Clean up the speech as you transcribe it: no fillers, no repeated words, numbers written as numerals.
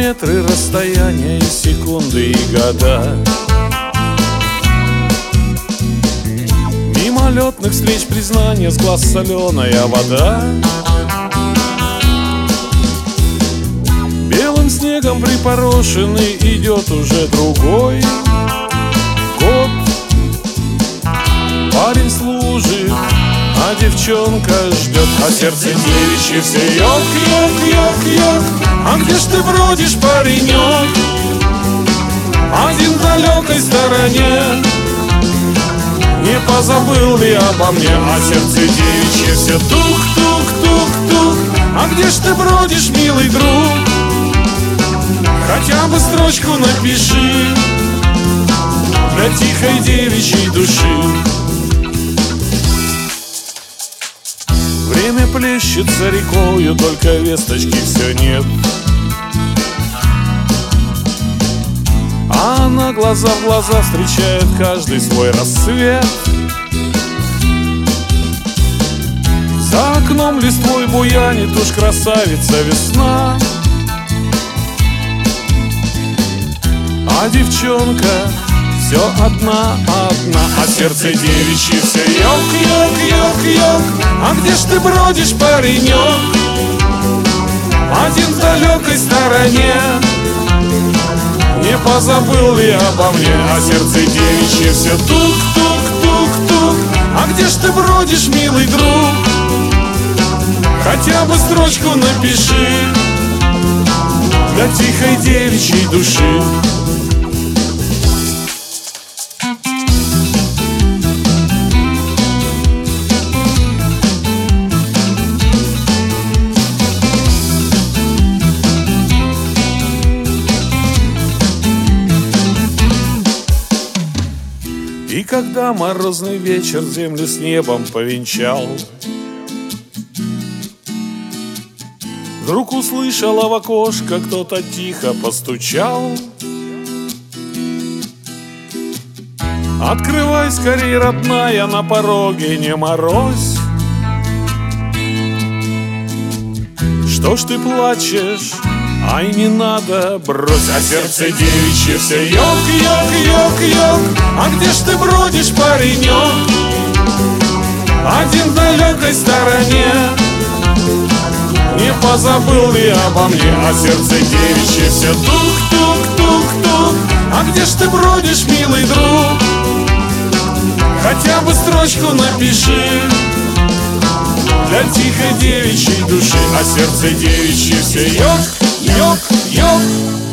Километры, расстояния, секунды и года. Мимолетных встреч, признания, с глаз соленая вода. Белым снегом припорошенный идет уже другой год. Парень служит, а девчонка ждет, а сердце девичье все ёк, ёк, ёк, ёк. А где ж ты бродишь, паренек, один в далекой стороне? Не позабыл ли обо мне? А сердце девичье все тук, тук, тук, тук. А где ж ты бродишь, милый друг? Хотя бы строчку напиши для тихой девичьей души. Время плещется рекою, только весточки все нет. А она глаза в глаза встречает каждый свой рассвет. За окном листвой буянит уж красавица весна. А девчонка все одна, одна. А сердце девичье все ёк, ёк, ёк, ёк. А где ж ты бродишь, паренек, один в далекой стороне? Не позабыл ли обо мне? А сердце девичье все тук, тук, тук, тук. А где ж ты бродишь, милый друг? Хотя бы строчку напиши для тихой девичьей души. И когда морозный вечер землю с небом повенчал, вдруг услышала в окошко кто-то тихо постучал. Открывай скорей, родная, на пороге не морозь. Что ж ты плачешь? Ай, не надо, брось. А сердце девичье все ёк, ёк, ёк, ёк. А где ж ты бродишь, паренек, один в далекой стороне? Не позабыл ли обо мне? А сердце девичье все тук, тук, тук, тук. А где ж ты бродишь, милый друг? Хотя бы строчку напиши для тихой девичьей души. А сердце девичье все ёк, ёк, ёк.